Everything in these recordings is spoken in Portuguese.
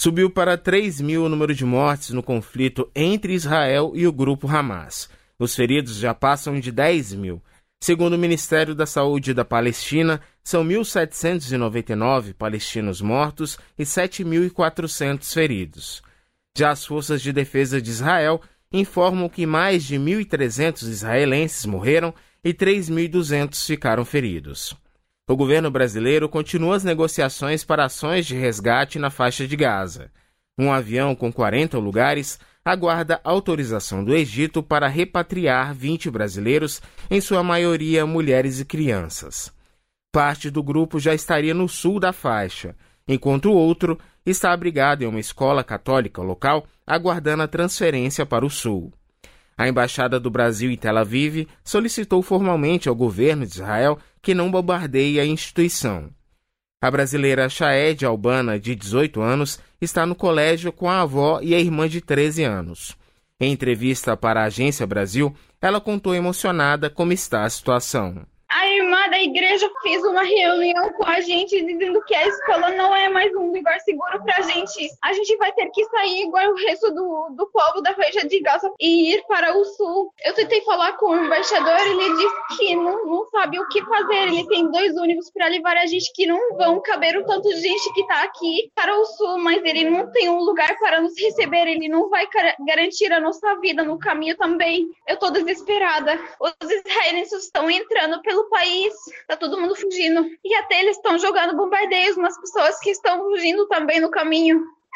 Subiu para 3.000 o número de mortes no conflito entre Israel e o grupo Hamas. Os feridos já passam de 10.000. Segundo o Ministério da Saúde da Palestina, são 1.799 palestinos mortos e 7.400 feridos. Já as forças de defesa de Israel informam que mais de 1.300 israelenses morreram e 3.200 ficaram feridos. O governo brasileiro continua as negociações para ações de resgate na faixa de Gaza. Um avião com 40 lugares aguarda autorização do Egito para repatriar 20 brasileiros, em sua maioria mulheres e crianças. Parte do grupo já estaria no sul da faixa, enquanto o outro está abrigado em uma escola católica local, aguardando a transferência para o sul. A Embaixada do Brasil em Tel Aviv solicitou formalmente ao governo de Israel que não bombardeie a instituição. A brasileira Shaed Albana, de 18 anos, está no colégio com a avó e a irmã de 13 anos. Em entrevista para a Agência Brasil, ela contou emocionada como está a situação. A irmã da igreja fez uma reunião com a gente dizendo que a escola não é mais um lugar seguro pra gente. A gente vai ter que sair igual o resto do povo da faixa de Gaza e ir para o sul. Eu tentei falar com o embaixador, ele disse que não sabe o que fazer. Ele tem 2 ônibus para levar a gente que não vão caber o tanto de gente que tá aqui para o sul, mas ele não tem um lugar para nos receber, ele não vai garantir a nossa vida no caminho também. Eu tô desesperada. Os israelenses estão entrando pelo país, tá todo mundo fugindo. E até eles estão jogando bombardeios nas pessoas que estão fugindo também no caminho.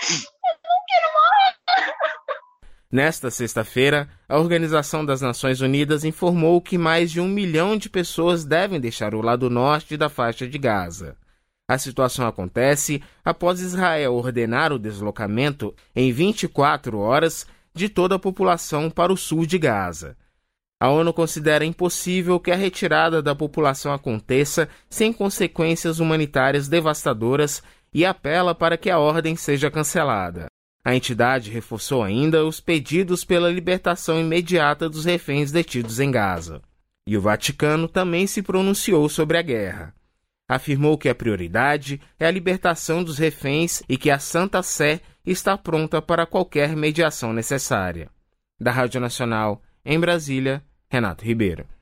Eu não quero morrer. Nesta sexta-feira, a Organização das Nações Unidas informou que mais de 1 milhão de pessoas devem deixar o lado norte da faixa de Gaza. A situação acontece após Israel ordenar o deslocamento em 24 horas de toda a população para o sul de Gaza. A ONU considera impossível que a retirada da população aconteça sem consequências humanitárias devastadoras e apela para que a ordem seja cancelada. A entidade reforçou ainda os pedidos pela libertação imediata dos reféns detidos em Gaza. E o Vaticano também se pronunciou sobre a guerra. Afirmou que a prioridade é a libertação dos reféns e que a Santa Sé está pronta para qualquer mediação necessária. Da Rádio Nacional, em Brasília, Renato Ribeiro.